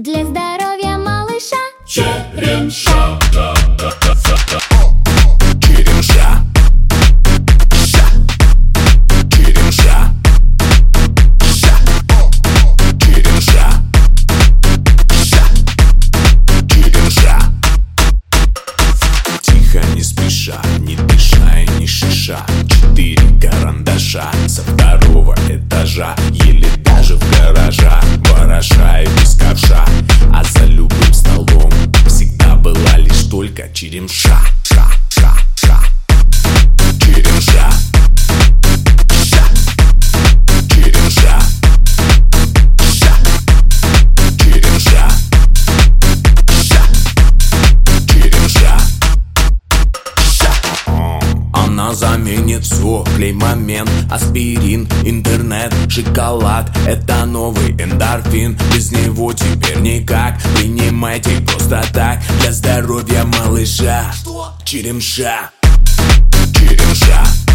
для здоровья малыша. Черемша. Черемша. Ша. Черемша. Ша. Черемша. Ша. Черемша. Тихо, не спеша, не дыша и не шиша. 4 карандаша со 2-го этажа, еле даже в гаража, вороша и без ковша. А за любым столом всегда была лишь только черемша. Ша, ша, ша. Черемша. Ша. Черемша. Ша. Черемша. Ша. Черемша. Она заменит все, клей-момент, аспирин, интернет, шоколад. Это новый эндорфин, без него теперь никак. Принимайте просто так, для здоровья малыша. Черемша. Черемша.